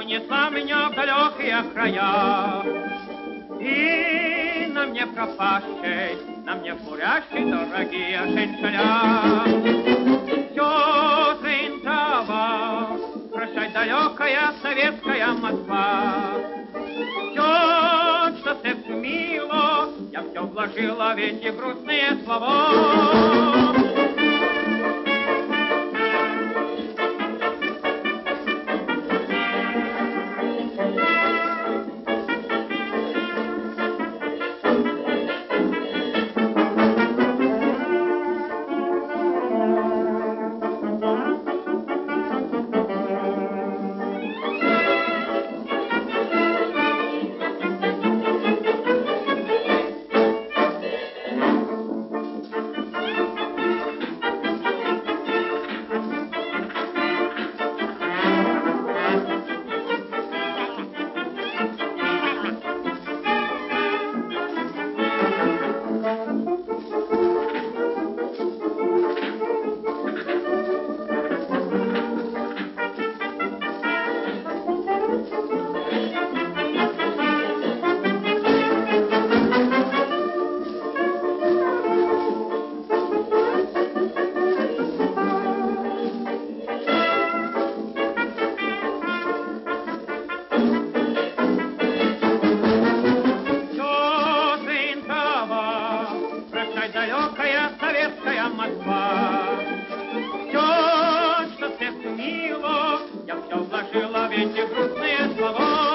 унесла меня в далекие края. И на мне пропащей, на мне курящей дорогие женщина. Все тринтова, прощай, далекая советская Москва. Все, что сердцу мило, я все вложила в эти грустные слова. Далекая советская Москва. Все, что сердцу мило, я все вложила в эти грустные слова.